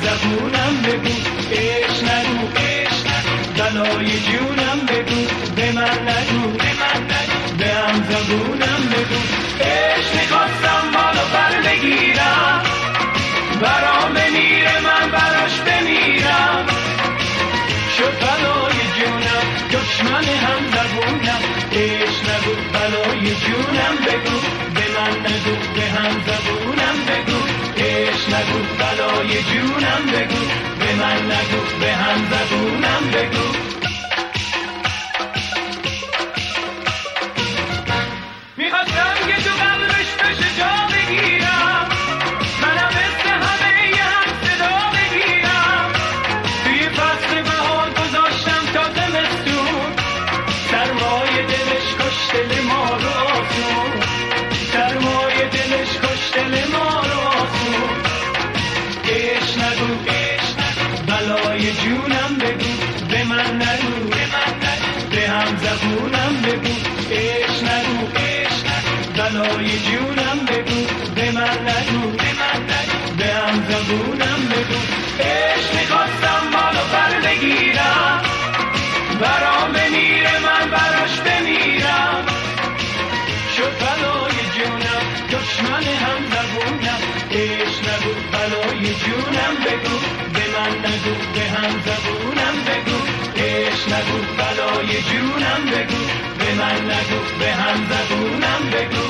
زبونم بگو عشق نگو بلای جونم بگو به من نگو به هم زبونم بگو عشق میخواستم بالو بر بگیرم برام بمیره من براش بمیرم شد بلای جونم دشمن هم زبونم عشق نگو بلای جونم بگو به من نگو به هم زبونم بگو عشق نگو بلای جونم بگو به من نگو به هم زبونم بگو میخواستم که تو قلبش بشه جا بگیرم منم مثل همه یه هم صدا بگیرم توی فصل بهار گذاشتم تا زمستون سرمای دلش کشت دل ما رو آسون سرمای دلش کشت دل ما رو آسون عشق نگو بلای جونم بگو به من نگو به هم زبونم بگو عشق نگو بلای جونم بگو به من نگو به هم زبونم بگو عشق میخواستم بالو بر بگیرم برام بمیره من براش بمیرم شد بلای جونم دشمن هم زبونم عشق نگو بلای جونم بگو به من نگو به هم زبونم بگو عشق نگو بلای جونم بگو به من نگو به هم زبونم بگو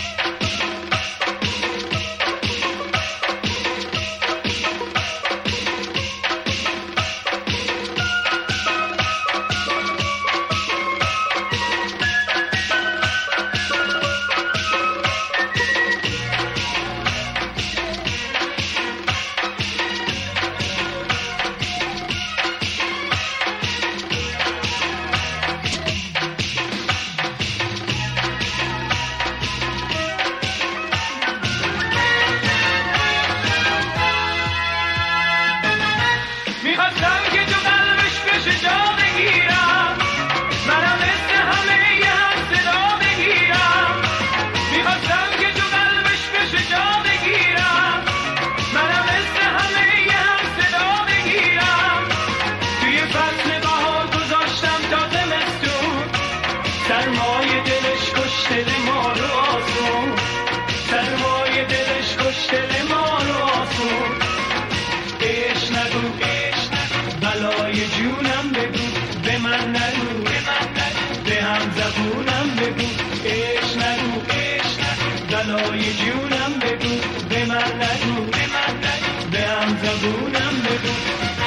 میخواستم که تو قلبش بشه جا بگیرم منم مثل همه یه هم صدا بگیرم میخواستم که تو قلبش بشه جا بگیرم منم مثل همه یه هم صدا بگیرم توی فصل بهار گذاشتم تا زمستون سرمای دلش کشت دل ما رو آسون سرمای دلش کشت دل ما رو آسون عشق نگو بلای جونم بگو به من نگو به هم زبونم بگو عشق نگو بلای جونم بگو به من نگو به هم زبونم بگو